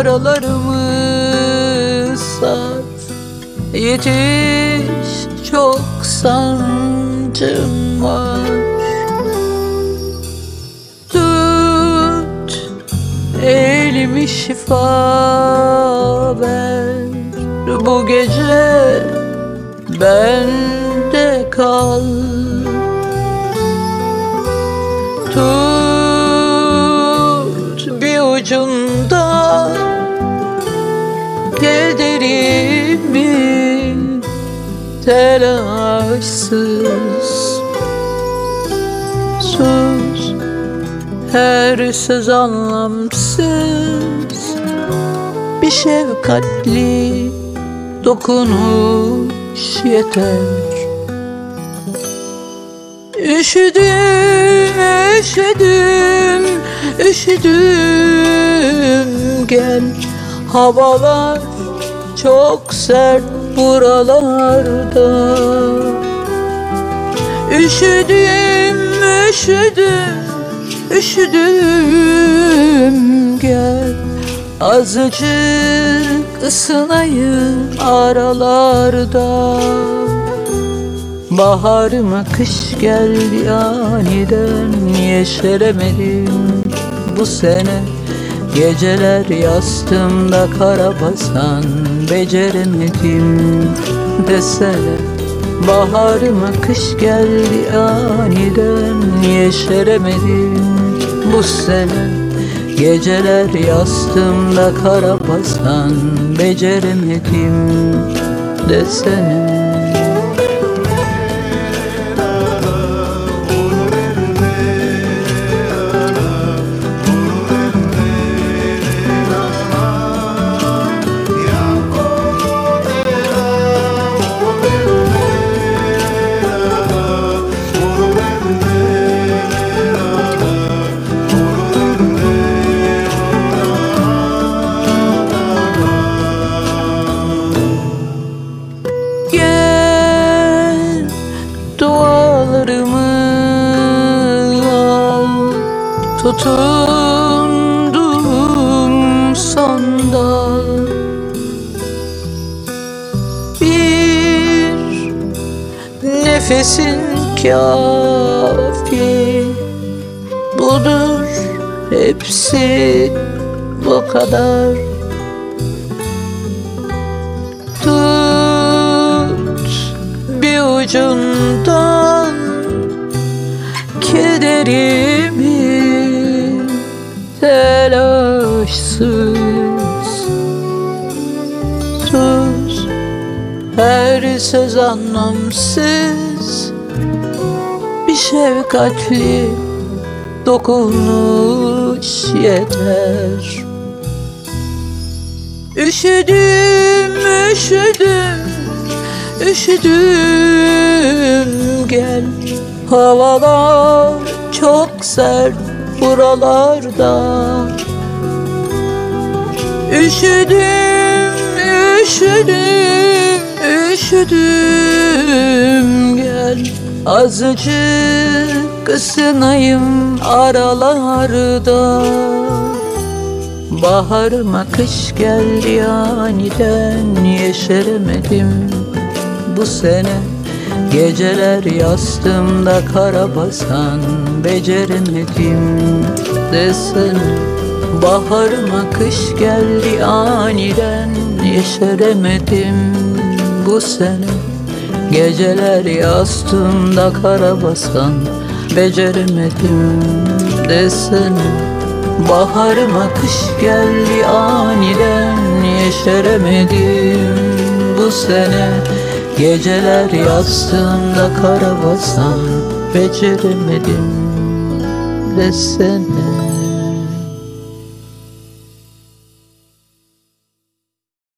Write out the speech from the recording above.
yaralarımı sar. Yetiş, çok sancım var. Tut elimi, şifa ver. Bu gece bende kal. Tut bir ucundan kederimi, telaşsız. Sus, her söz anlamsız. Bir şefkatli dokunuş yeter. Üşüdüm, üşüdüm, üşüdüm, gel. Havalar çok sert buralarda. Üşüdüm, üşüdüm, üşüdüm, gel. Azıcık ısınayım aralarda. Baharıma kış geldi aniden, yeşeremedim bu sene. Geceler yastığımda kara basan, beceremedim desene. Baharıma kış geldi aniden, yeşeremedim bu sene. Geceler yastığımda kara basan, beceremedim desene. Tutundum sandal. Bir nefesin kafi, budur hepsi, bu kadar. Tut bir ucundan kederimi, telaşsız. Sus, her söz anlamsız. Bir şefkatli dokunuş yeter. Üşüdüm, üşüdüm, üşüdüm, gel. Havalar çok sert buralarda. Üşüdüm, üşüdüm, üşüdüm, gel. Azıcık ısınayım aralarda. Baharıma kış geldi aniden, yeşeremedim bu sene. Geceler yastığımda kara basan, beceremedim desene. Baharıma kış geldi aniden, yeşeremedim bu sene. Geceler yastığımda kara basan, beceremedim desene. Baharıma kış geldi aniden, yeşeremedim bu sene. Geceler yastığımda kara basan, beceremedim desene.